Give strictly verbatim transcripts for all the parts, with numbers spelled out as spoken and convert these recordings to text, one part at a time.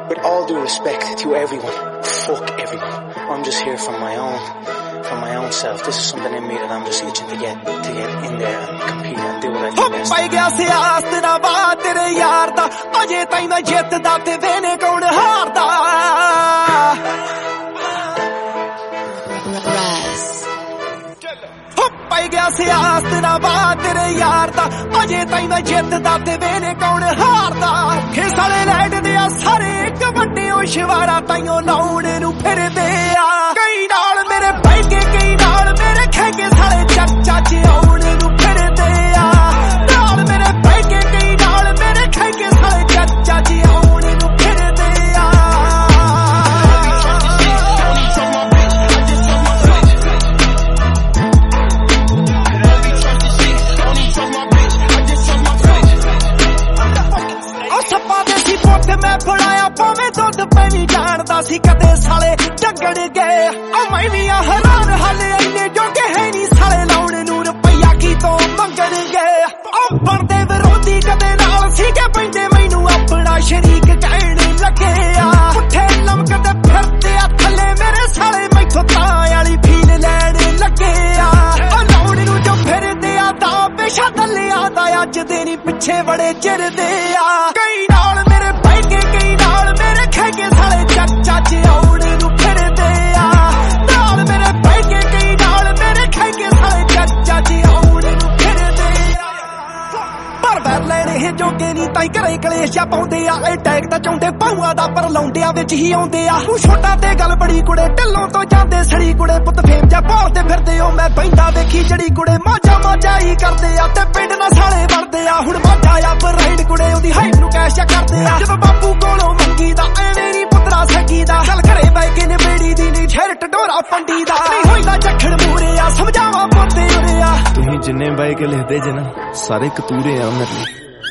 with all due respect to everyone, fuck everyone. I'm just here for my own, for my own self. This is something in me that I'm just itching to get, to get in there and compete and do what I do best. ਪਾਈ ਗਿਆ ਸਿਆਸਤ ਨਾ ਬਾ ਤੇਰੇ ਯਾਰ ਦਾ, ਅਜੇ ਤਾਈਂ ਮੈਂ ਜਿੱਤਦਾ ਤੇ ਵੇਨੇ ਕੌਣ ਹਾਰਦਾ। ਪਾਈ ਗਿਆ ਸਿਆਸਤ ਨਾ ਬਾ ਤੇਰੇ ਯਾਰ ਦਾ, ਅਜੇ ਤਾਈਂ ਮੈਂ ਜਿੱਤਦਾ ਤੇ ਵੇਨੇ ਕੌਣ ਹਾਰਦਾ। ਖੇ ਸਾਲੇ ਲੈਟਦੇ ਆ ਸਾਰੇ ਇੱਕ ਵੱਡੇ ਉਹ ਸ਼ਿਵਾਰਾ ਤਾਈਓ ਲਾਉਣ ਨੂੰ ਫਿਰਦੇ ਆ। ਕਈ ਨਾਲ ਮੇਰੇ ਬਹਿ ਕੇ ਕਈ ਨਾਲ ਮੇਰੇ ਖਹਿ ਕੇ ਸਾਲੇ ਚਰਚਾ ਚ ਆਉਣ ਨੂੰ ਫਿਰਦੇ ਆ। ਨਾਲ ਮੇਰੇ ਬਹਿ ਕੇ ਕਈ ਨਾਲ ਮੇਰੇ ਖਹਿ ਕੇ ਸਾਲੇ ਚਰਚਾ ਚ ਆਉਣ ਨੂੰ ਫਿਰਦੇ ਆ। ਮੈਂ ਫੜਾਇਆ ਭਾਵੇਂ ਦੁੱਧ ਪੈਣੀ ਜਾਣਦਾ ਸੀ ਕਦੇ ਸਾਲੇ ਡੰਗਣ ਗਏ। ਉਹ ਮੈਂ ਵੀ ਆ ਹੈਰਾਨ ਹਾਲੇ ਇੰਨੇ ਜੋਗੇ ਹੈ ਨਹੀਂ ਸਾਲੇ ਲਾਉਣ ਨੂੰ ਰੁਪਈਆ ਕੀ ਤੋਂ ਮੰਗਣ ਗਏ। ਉਹ ਬਣਦੇ ਵਿਰੋਧੀ ਕਦੇ ਨਾਲ ਸੀਗੇ ਪੈਂਦੇ ਮੈਨੂੰ ਆਪਣਾ ਸ਼ਰੀਕ ਕਹਿਣ ਲੱਗੇ ਆ। ਪੁੱਠੇ ਲਮਕਦੇ ਫਿਰਦੇ ਆ ਥੱਲੇ ਮੇਰੇ ਸਾਲੇ ਮੈਥੋਂ ਤਾਂ ਵਾਲੀ ਫੀਲ ਲੈਣ ਲੱਗੇ ਆ। ਉਹ ਲਾਉਣ ਨੂੰ ਜੋ ਫਿਰਦੇ ਆ ਤਾਂ ਪੇਸ਼ਾ ਦੱਲਿਆ ਦਾ ਅੱਜ ਦੇ ਨਹੀਂ ਪਿੱਛੇ ਬੜੇ ਚਿਰਦੇ ਆ। ਕਈ ਨਾਲ ਮੇਰੇ ਕਈ ਨਾਲ ਮੇਰੇ ਖਹਿ ਕੇ ਸਾਲੇ ਚਰਚਾ ਚ ਆਉਣ ਨੂੰ ਫਿਰਦੇ ਆ। ਨਾਲ ਮੇਰੇ ਬਹਿ ਕੇ ਕਈ ਨਾਲ ਮੇਰੇ ਖਹਿ ਕੇ ਸਾਲੇ ਚਰਚਾ ਚ ਆਉਣ ਨੂੰ ਫਿਰਦੇ ਆ। ਪਰ ਵੈਰ ਲੈਣੇ ਇਹ ਜੋਗੇ ਨਹੀਂ ਤਾਈ ਘਰੇ ਕਲੇਸ਼ਾ ਪਾਉਂਦੇ ਆ। ਇਹ ਟੈਗ ਤਾਂ ਚਾਹੁੰਦੇ ਪਾਉਆ ਦਾ ਪਰ ਲਾਉਂਦਿਆਂ ਵਿੱਚ ਹੀ ਆਉਂਦੇ ਆ। ਤੂੰ ਛੋਟਾ ਤੇ ਗੱਲ ਬੜੀ ਕੁੜੇ ਢਿੱਲੋਂ ਤੋਂ ਜਾਂਦੇ ਸੜੀ ਕੁੜੇ ਪੁੱਤ ਫੇਮ ਜਾ ਭਾਲਦੇ ਫਿਰਦੇ ਹੋ। ਮੈਂ ਬੈਂਦਾ ਵੇਖੀ ਜੜੀ ਕੁੜੇ ਮਾਝਾ ਮਾਝਾ ਹੀ ਕਰਦੇ ਆ ਤੇ ਪਿੰਡ ਨਾਲ ਸਾਲੇ ਬਣਦੇ ਆ। ਹੁਣ ਮਾਝਾ ਆ ਪਰ ਰਾਈਡ ਕੁੜੇ ਉਹਦੀ ਹਾਈਟ ਨੂੰ ਕੈਸ਼ ਕਰਦੇ ਆ। ਜਦੋਂ ਬਾਪੂ ਕੋਲੋਂ ਮੰਗੀ ਦਾ ਐਵੇਂ ਨੀ ਪੁੱਤਰਾ ਸਕੀ ਦਾ। ਗੱਲ ਘਰੇ ਬੈ ਕੇ ਨਿਬੇੜੀ ਦੀ ਨੀ ਛੇਰ ਟਡੋਰਾ ਪੰਡੀ ਦਾ। ਨਹੀਂ ਹੋਈਦਾ ਜੱਖੜ ਮੂਰੇ ਆ ਸਮਝਾਵਾ ਪੋਤੇ ਉਰੇ ਆ। ਤੁਸੀਂ ਜਿੰਨੇ ਬਾਈ ਕੇ ਲਿਖਦੇ ਜੇ ਨਾ ਸਾਰੇ ਕਤੂਰੇ ਆ ਮੇਰੇ।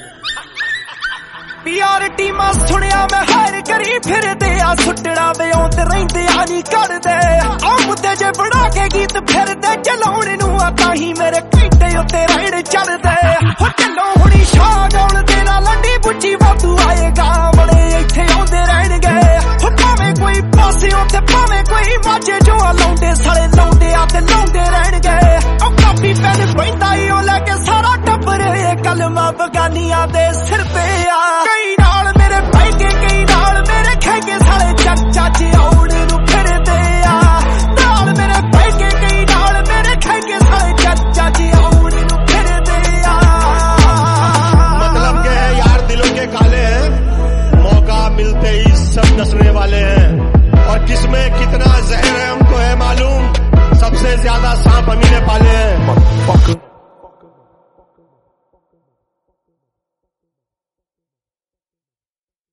ਪੀਆਰ ਟੀਮਾਂ ਸੁਣਿਆ ਮੈਂ ਹਾਇਰ ਕਰੀ ਫਿਰਦੇ ਆ। ਸੁੱਟਣਾ ਵਿਆਉਂਦੇ ਰਹਿੰਦੇ ਆ ਨੀ ਕੱਢਦੇ ਆ ਮੁੱਦੇ ਜੇ ਬਣਾ ਕੇ ਗੀਤ ਫਿਰਦੇ ਚਲਾਉਣ ਨੂੰ ਆ। ਤਾਂ ਹੀ ਮੇਰੇ ਘੰਟੇ ਉੱਤੇ ਰਾਈਡ ਚੜਦੇ ਹੋ। ਢਿੱਲੋਂ ਹੁਣੀ ਸ਼ਾਹ ਗਾਉਣ ਦੇ ਨਾਲ ਲੰਡੀ ਬੁੱਚੀ ਵਾਧੂ ਆਏਗਾ। ਬੜੇ ਇੱਥੇ ਆਉਂਦੇ ਰਹਿਣਗੇ ਹੋ ਭਾਵੇਂ ਕੋਈ ਪਾਸਿਓਂ ਤੇ ਭਾਵੇਂ ਕੋਈ ਮਾਝੇ ਜੋ ਲਾਉਂਦੇ ਸਾਲੇ ਲਾਉਂਦੇ ਆ ਤੇ ਲਾਉਂਦੇ ਰਹਿਣਗੇ। ਉਹ ਕਾਪੀ ਪੈਨ ਪੈਂਦਾ ਈ ਉਹ ਲੈ ਕੇ ਸਾਰਾ ਟੱਬਰ ਕਲਮਾਂ ਬਗਾਨੀਆਂ ਦੇ ਸਿਰ ਤੇ ਆ। ਕਈ ਨਾਲ ਮੇਰੇ ਬਹਿ ਕੇ ਕਈ ਨਾਲ ਮੇਰੇ ਖਹਿ ਕੇ ਸਾਲੇ ਚਰਚਾ ਚ ਆਉਣ ਨੂੰ ਫਿਰਦੇ ਆ। ਨਾਲ ਮੇਰੇ ਬਹਿ ਕੇ ਕਈ ਨਾਲ ਮੇਰੇ ਖਹਿ ਕੇ ਸਾਲੇ ਚਰਚਾ ਚ ਆਉਣ ਨੂੰ ਫਿਰਦੇ ਆ। मतलब क्या है यार, दिलों के काले हैं, मौका मिलते ही सब नसने वाले हैं। और किसमें कितना जहर है हमको है मालूम। सबसे ज्यादा सांप हम ही ने पाले हैं।